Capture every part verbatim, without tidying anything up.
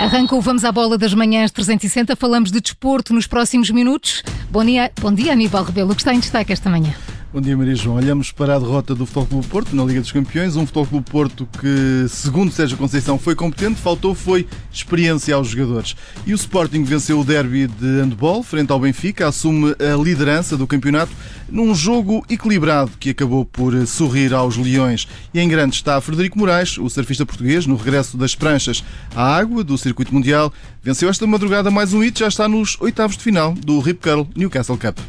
Arranca o Vamos à Bola das Manhãs trezentos e sessenta. Falamos de desporto nos próximos minutos. Bom dia, bom dia Aníbal Rebelo. O que está em destaque esta manhã? Bom dia, Maria João. Olhamos para a derrota do Futebol Clube Porto na Liga dos Campeões. Um Futebol Clube Porto que, segundo Sérgio Conceição, foi competente. Faltou foi experiência aos jogadores. E o Sporting venceu o derby de handball frente ao Benfica. Assume a liderança do campeonato num jogo equilibrado que acabou por sorrir aos leões. E em grande está Frederico Moraes, o surfista português, no regresso das pranchas à água do circuito mundial. Venceu esta madrugada mais um hito. Já está nos oitavos de final do Rip Curl Newcastle Cup.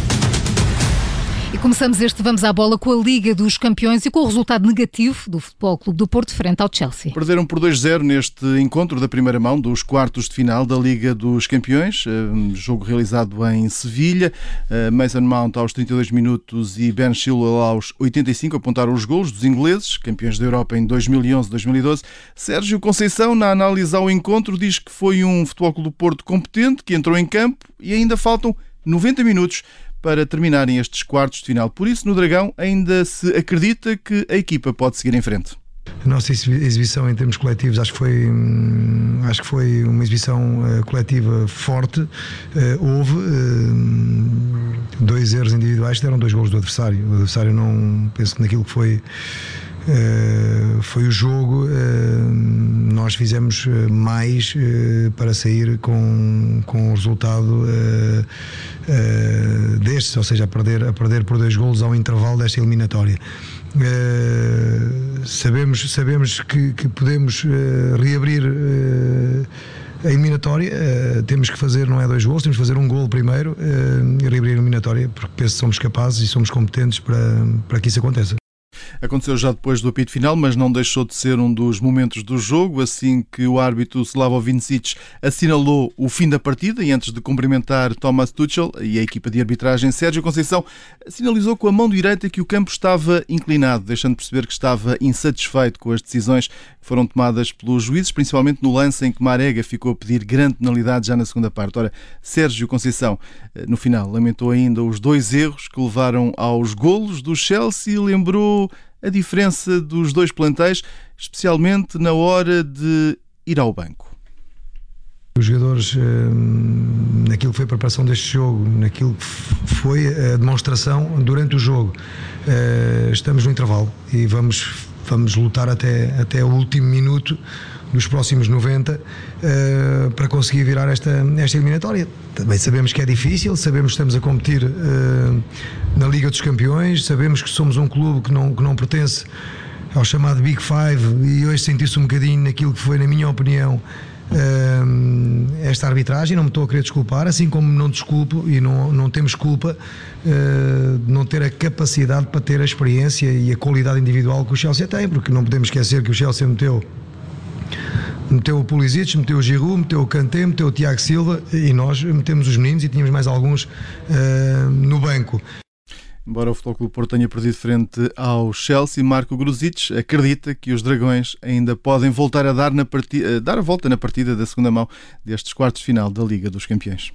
E começamos este Vamos à Bola com a Liga dos Campeões e com o resultado negativo do Futebol Clube do Porto frente ao Chelsea. Perderam por dois a zero neste encontro da primeira mão dos quartos de final da Liga dos Campeões, jogo realizado em Sevilha. Mason Mount aos trinta e dois minutos e Ben Chilwell aos oitenta e cinco apontaram os golos dos ingleses, campeões da Europa em dois mil e onze e dois mil e doze. Sérgio Conceição, na análise ao encontro, diz que foi um Futebol Clube do Porto competente, que entrou em campo e ainda faltam noventa minutos para terminarem estes quartos de final. Por isso, no Dragão, ainda se acredita que a equipa pode seguir em frente. A nossa exibição em termos coletivos acho que foi, acho que foi uma exibição coletiva forte. Houve dois erros individuais que deram dois golos do adversário. O adversário não, penso que naquilo que foi Uh, foi o jogo, uh, nós fizemos mais uh, para sair com, com o resultado uh, uh, destes, ou seja, a perder, a perder por dois golos ao intervalo desta eliminatória. Uh, sabemos sabemos que, que podemos uh, reabrir uh, a eliminatória, uh, temos que fazer, não é dois golos, temos que fazer um golo primeiro uh, e reabrir a eliminatória, porque penso que somos capazes e somos competentes para, para que isso aconteça. Aconteceu já depois do apito final, mas não deixou de ser um dos momentos do jogo, assim que o árbitro Slavoj Vincic assinalou o fim da partida e antes de cumprimentar Thomas Tuchel e a equipa de arbitragem, Sérgio Conceição sinalizou com a mão direita que o campo estava inclinado, deixando perceber que estava insatisfeito com as decisões que foram tomadas pelos juízes, principalmente no lance em que Marega ficou a pedir grande penalidade já na segunda parte. Ora, Sérgio Conceição, no final, lamentou ainda os dois erros que levaram aos golos do Chelsea e lembrou a diferença dos dois plantéis, especialmente na hora de ir ao banco. Os jogadores, naquilo que foi a preparação deste jogo, naquilo que foi a demonstração durante o jogo, estamos no intervalo e vamos, vamos lutar até, até o último minuto nos próximos noventa para conseguir virar esta, esta eliminatória. Também sabemos que é difícil, sabemos que estamos a competir na Liga dos Campeões, sabemos que somos um clube que não, que não pertence ao chamado Big Five e hoje senti-se um bocadinho naquilo que foi, na minha opinião, esta arbitragem. Não me estou a querer desculpar, assim como não desculpo e não, não temos culpa de não ter a capacidade para ter a experiência e a qualidade individual que o Chelsea tem, porque não podemos esquecer que o Chelsea meteu meteu o Pulisic, meteu o Giroud, meteu o Kanté, meteu o Tiago Silva e nós metemos os meninos e tínhamos mais alguns uh, no banco. Embora o Futebol Clube Porto tenha perdido frente ao Chelsea, Marco Gruzic acredita que os Dragões ainda podem voltar a dar, na partida, dar a volta na partida da segunda mão destes quartos de final da Liga dos Campeões.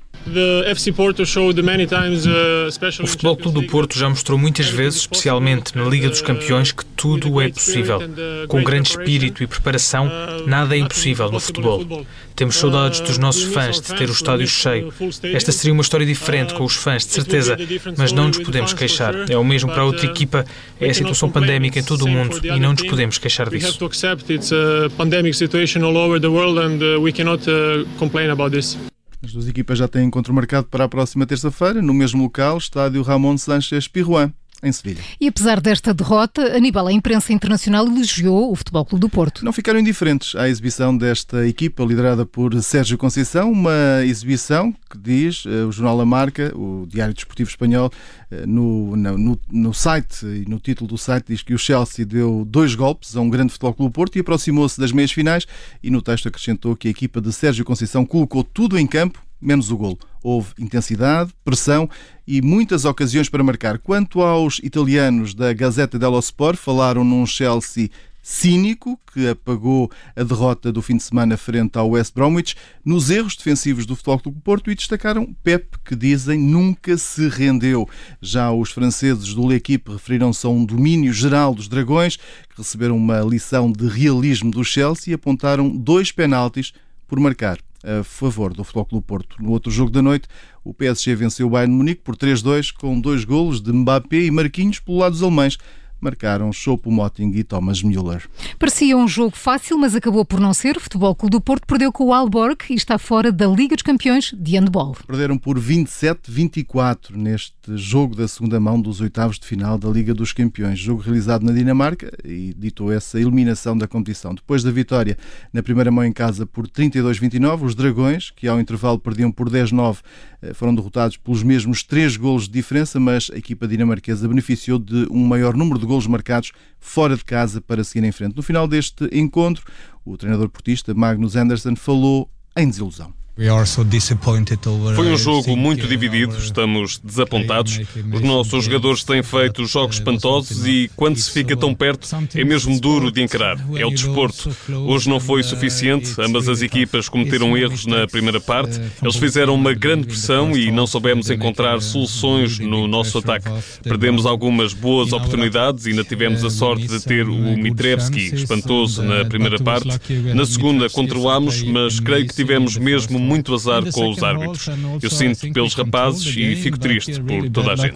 O Futebol Clube do Porto já mostrou muitas vezes, especialmente na Liga dos Campeões, que tudo é possível. Com grande espírito e preparação, nada é impossível no futebol. Temos saudades dos nossos fãs de ter o estádio cheio. Esta seria uma história diferente com os fãs, de certeza, mas não nos podemos queixar. É o mesmo para outra equipa, é a situação pandémica em todo o mundo e não nos podemos queixar disso. As duas equipas já têm encontro marcado para a próxima terça-feira, no mesmo local, estádio Ramón Sánchez Pizjuán, em Sevilha. E apesar desta derrota, Aníbal, a imprensa internacional elogiou o Futebol Clube do Porto. Não ficaram indiferentes à exibição desta equipa liderada por Sérgio Conceição, uma exibição que diz o jornal La Marca, o Diário Desportivo Espanhol, no, no, no site e no título do site diz que o Chelsea deu dois golpes a um grande Futebol Clube do Porto e aproximou-se das meias finais, e no texto acrescentou que a equipa de Sérgio Conceição colocou tudo em campo, menos o golo. Houve intensidade, pressão e muitas ocasiões para marcar. Quanto aos italianos da Gazzetta dello Sport, falaram num Chelsea cínico que apagou a derrota do fim de semana frente ao West Bromwich, nos erros defensivos do Futebol Clube do Porto, e destacaram Pep, que dizem nunca se rendeu. Já os franceses do L'Équipe referiram-se a um domínio geral dos Dragões, que receberam uma lição de realismo do Chelsea e apontaram dois penaltis por marcar a favor do Futebol Clube do Porto. No outro jogo da noite, o P S G venceu o Bayern de Munique por três a dois, com dois golos de Mbappé e Marquinhos. Pelo lado dos alemães, marcaram Choupo-Moting e Thomas Müller. Parecia um jogo fácil, mas acabou por não ser. O Futebol Clube do Porto perdeu com o Aalborg e está fora da Liga dos Campeões de handball. Perderam por vinte e sete a vinte e quatro neste jogo da segunda mão dos oitavos de final da Liga dos Campeões. Jogo realizado na Dinamarca e ditou essa eliminação da competição. Depois da vitória na primeira mão em casa por trinta e dois a vinte e nove, os Dragões, que ao intervalo perdiam por dez a nove, foram derrotados pelos mesmos três golos de diferença, mas a equipa dinamarquesa beneficiou de um maior número de golos marcados fora de casa para seguir em frente. No final deste encontro, o treinador portista Magnus Andersson falou em desilusão. Foi um jogo muito dividido, estamos desapontados. Os nossos jogadores têm feito jogos espantosos e, quando se fica tão perto, é mesmo duro de encarar. É o desporto. Hoje não foi suficiente, ambas as equipas cometeram erros na primeira parte. Eles fizeram uma grande pressão e não soubemos encontrar soluções no nosso ataque. Perdemos algumas boas oportunidades e ainda tivemos a sorte de ter o Mitrevski, espantoso, na primeira parte. Na segunda controlámos, mas creio que tivemos mesmo muito azar com os árbitros. Eu sinto pelos rapazes e fico triste por toda a gente.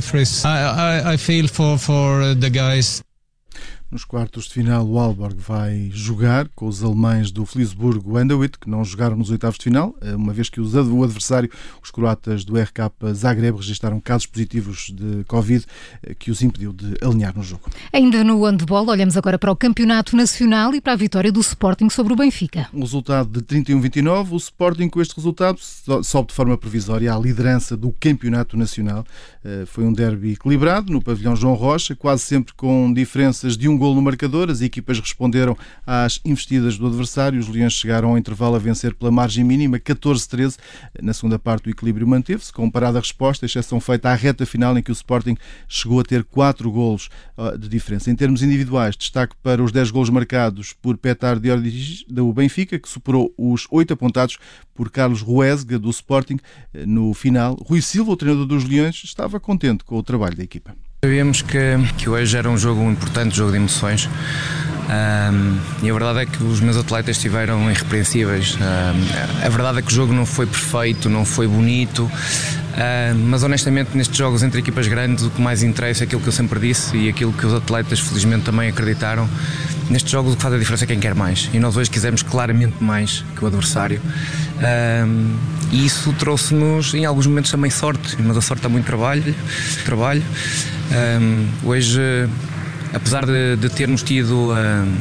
Nos quartos de final, o Aalborg vai jogar com os alemães do Fliesburg-Handewitt, que não jogaram nos oitavos de final, uma vez que o adversário, os croatas do R K Zagreb, registraram casos positivos de Covid que os impediu de alinhar no jogo. Ainda no handball, olhamos agora para o Campeonato Nacional e para a vitória do Sporting sobre o Benfica. Um resultado de trinta e um a vinte e nove, o Sporting com este resultado sobe de forma provisória à liderança do Campeonato Nacional. Foi um derby equilibrado no pavilhão João Rocha, quase sempre com diferenças de um gol no marcador. As equipas responderam às investidas do adversário. Os Leões chegaram ao intervalo a vencer pela margem mínima, catorze a treze. Na segunda parte o equilíbrio manteve-se, com parada a resposta, exceção feita à reta final, em que o Sporting chegou a ter quatro golos de diferença. Em termos individuais, destaque para os dez golos marcados por Petar Diordic do Benfica, que superou os oito apontados por Carlos Ruesga do Sporting no final. Rui Silva, o treinador dos Leões, estava contente com o trabalho da equipa. Sabíamos que, que hoje era um jogo importante, jogo de emoções, um, e a verdade é que os meus atletas estiveram irrepreensíveis. Um, a verdade é que o jogo não foi perfeito, não foi bonito, uh, mas honestamente nestes jogos entre equipas grandes o que mais interessa é aquilo que eu sempre disse e aquilo que os atletas felizmente também acreditaram. Nestes jogos o que faz a diferença é quem quer mais, e nós hoje quisemos claramente mais que o adversário. Um, e isso trouxe-nos em alguns momentos também sorte, mas a sorte dá muito trabalho, trabalho. Um, hoje, apesar de, de termos tido um,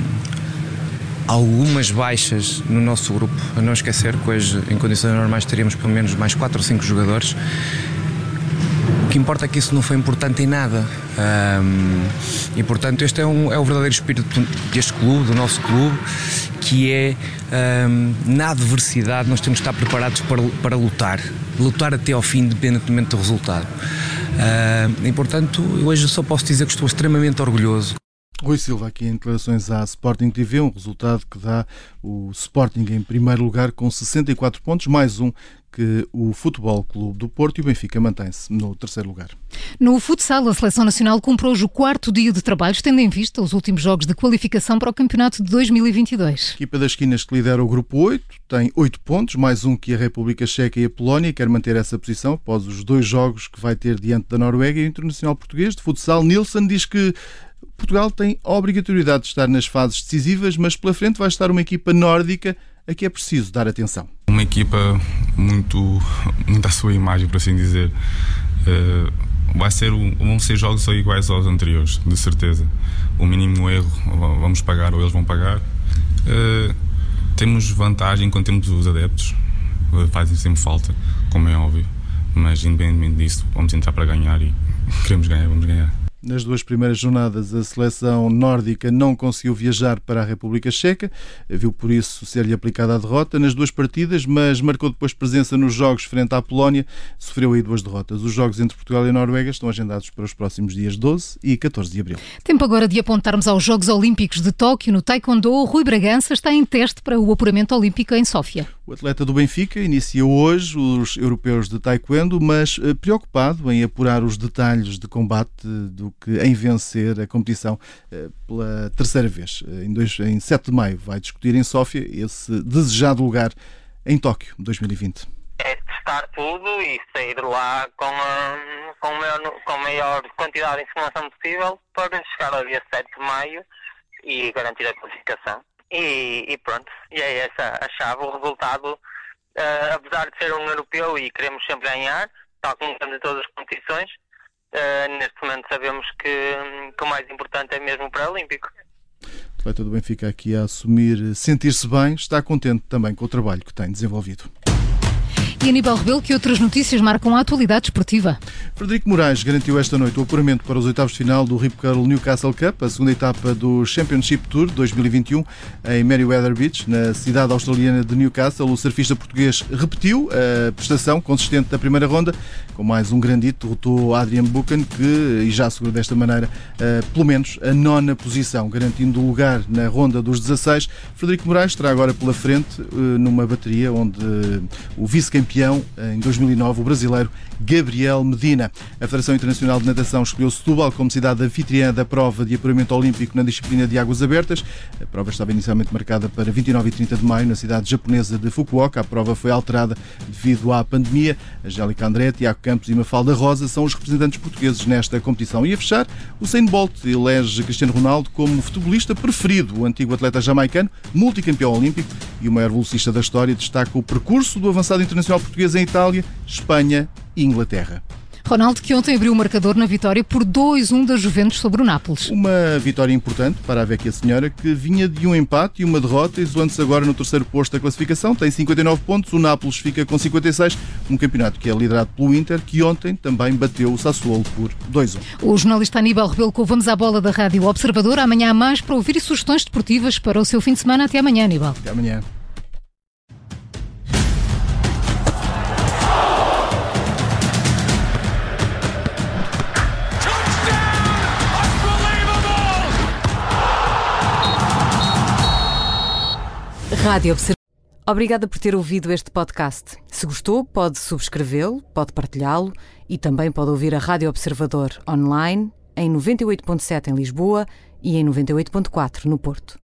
algumas baixas no nosso grupo, a não esquecer que hoje em condições normais teríamos pelo menos mais quatro ou cinco jogadores. O que importa é que isso não foi importante em nada, um, e portanto este é, um, é o verdadeiro espírito deste clube, do nosso clube, que é, um, na adversidade nós temos de estar preparados para, para lutar, lutar até ao fim, independentemente do resultado. Uh, e portanto, hoje só posso dizer que estou extremamente orgulhoso. Rui Silva, aqui em declarações à Sporting T V, um resultado que dá o Sporting em primeiro lugar com sessenta e quatro pontos, mais um que o Futebol Clube do Porto, e o Benfica mantém-se no terceiro lugar. No futsal, a Seleção Nacional cumpre hoje o quarto dia de trabalhos, tendo em vista os últimos jogos de qualificação para o Campeonato de dois mil e vinte e dois. A equipa das Esquinas, que lidera o grupo oito, tem oito pontos, mais um que a República Checa e a Polónia, quer manter essa posição após os dois jogos que vai ter diante da Noruega. E o internacional português de futsal, Nilsson, diz que Portugal tem a obrigatoriedade de estar nas fases decisivas, mas pela frente vai estar uma equipa nórdica a que é preciso dar atenção. Uma equipa muito, muito à sua imagem, por assim dizer. Uh, vai ser, vão ser jogos só iguais aos anteriores, de certeza. O mínimo erro vamos pagar ou eles vão pagar. Uh, temos vantagem quando temos os adeptos, faz sempre falta, como é óbvio, mas independentemente disso, vamos entrar para ganhar e queremos ganhar, vamos ganhar. Nas duas primeiras jornadas, a seleção nórdica não conseguiu viajar para a República Checa, viu por isso ser-lhe aplicada a derrota nas duas partidas, mas marcou depois presença nos jogos frente à Polónia, sofreu aí duas derrotas. Os jogos entre Portugal e a Noruega estão agendados para os próximos dias doze e catorze de abril. Tempo agora de apontarmos aos Jogos Olímpicos de Tóquio. No Taekwondo, Rui Bragança está em teste para o apuramento olímpico em Sófia. O atleta do Benfica inicia hoje os europeus de Taekwondo, mas preocupado em apurar os detalhes de combate do que em vencer a competição pela terceira vez. Em, dois, em sete de maio vai discutir em Sófia esse desejado lugar em Tóquio dois mil e vinte. É testar tudo e sair de lá com a, com, a maior, com a maior quantidade de informação possível para chegar ao dia sete de maio e garantir a classificação. E, e pronto, e é essa a chave, o resultado, uh, apesar de ser um europeu e queremos sempre ganhar, tal como estamos em todas as competições, uh, neste momento sabemos que, que o mais importante é mesmo o pré-olímpico. O atleta do Benfica aqui a assumir sentir-se bem, está contente também com o trabalho que tem desenvolvido. E Aníbal Rebelo, que outras notícias marcam a atualidade esportiva? Frederico Moraes garantiu esta noite o apuramento para os oitavos de final do Rip Curl Newcastle Cup, a segunda etapa do Championship Tour dois mil e vinte e um, em Merriweather Beach, na cidade australiana de Newcastle. O surfista português repetiu a prestação consistente da primeira ronda, com mais um grandito, derrotou Adrian Buchan, que e já assegurou desta maneira pelo menos a nona posição, garantindo o lugar na ronda dos dezasseis. Frederico Moraes estará agora pela frente numa bateria onde o vice-campeão em dois mil e nove, o brasileiro Gabriel Medina. A Federação Internacional de Natação escolheu Setúbal como cidade anfitriã da prova de apuramento olímpico na disciplina de águas abertas. A prova estava inicialmente marcada para vinte e nove e trinta de maio na cidade japonesa de Fukuoka. A prova foi alterada devido à pandemia. Angélica André, Tiago Campos e Mafalda Rosa são os representantes portugueses nesta competição. E a fechar, o Usain Bolt elege Cristiano Ronaldo como futebolista preferido. O antigo atleta jamaicano, multicampeão olímpico e o maior velocista da história, destaca o percurso do avançado internacional português em Itália, Espanha e Inglaterra. Ronaldo, que ontem abriu o marcador na vitória por dois a um da Juventus sobre o Nápoles. Uma vitória importante para a Vecchia Senhora, que vinha de um empate e uma derrota, isolando-se agora no terceiro posto da classificação. Tem cinquenta e nove pontos, o Nápoles fica com cinquenta e seis, um campeonato que é liderado pelo Inter, que ontem também bateu o Sassuolo por dois a um. O jornalista Aníbal Rebelo com o Vamos à Bola da Rádio Observador. Amanhã há mais para ouvir e sugestões desportivas para o seu fim de semana. Até amanhã, Aníbal. Até amanhã. Rádio Observador. Obrigada por ter ouvido este podcast. Se gostou, pode subscrevê-lo, pode partilhá-lo e também pode ouvir a Rádio Observador online em noventa e oito ponto sete em Lisboa e em noventa e oito ponto quatro no Porto.